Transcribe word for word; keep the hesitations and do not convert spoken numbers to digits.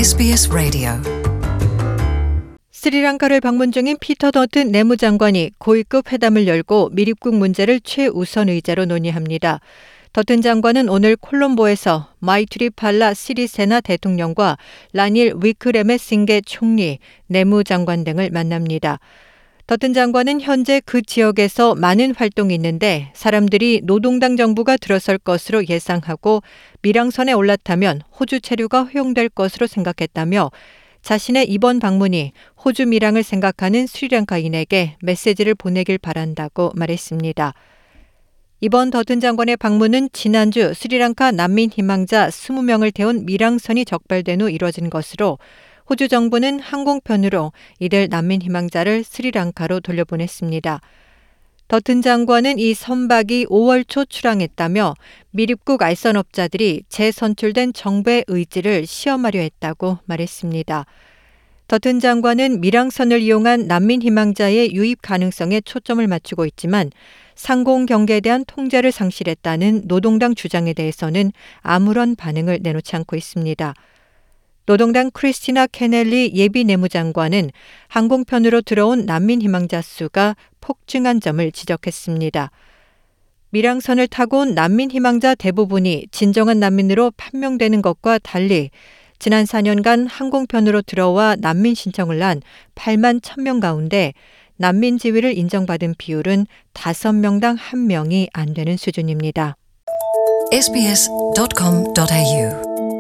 에스비에스 라디오. 스리랑카를 방문 중인 피터 더튼 내무장관이 고위급 회담을 열고 미립국 문제를 최우선 의제로 논의합니다. 더튼 장관은 오늘 콜롬보에서 마이트리팔라 시리세나 대통령과 라닐 위크레메싱게 총리, 내무장관 등을 만납니다. 더튼 장관은 현재 그 지역에서 많은 활동이 있는데 사람들이 노동당 정부가 들어설 것으로 예상하고 밀항선에 올라타면 호주 체류가 허용될 것으로 생각했다며 자신의 이번 방문이 호주 밀항을 생각하는 스리랑카인에게 메시지를 보내길 바란다고 말했습니다. 이번 더튼 장관의 방문은 지난주 스리랑카 난민 희망자 이십 명을 태운 밀항선이 적발된 후 이뤄진 것으로 호주 정부는 항공편으로 이들 난민 희망자를 스리랑카로 돌려보냈습니다. 더튼 장관은 이 선박이 오월 초 출항했다며 미립국 알선업자들이 재선출된 정부의 의지를 시험하려 했다고 말했습니다. 더튼 장관은 밀항선을 이용한 난민 희망자의 유입 가능성에 초점을 맞추고 있지만 상공 경계에 대한 통제를 상실했다는 노동당 주장에 대해서는 아무런 반응을 내놓지 않고 있습니다. 노동당 크리스티나 케넬리 예비 내무장관은 항공편으로 들어온 난민 희망자 수가 폭증한 점을 지적했습니다. 밀항선을 타고 온 난민 희망자 대부분이 진정한 난민으로 판명되는 것과 달리 지난 사 년간 항공편으로 들어와 난민 신청을 한 팔만 천 명 가운데 난민 지위를 인정받은 비율은 다섯 명당 한 명이 안 되는 수준입니다. 에스비에스 닷 컴 닷 에이유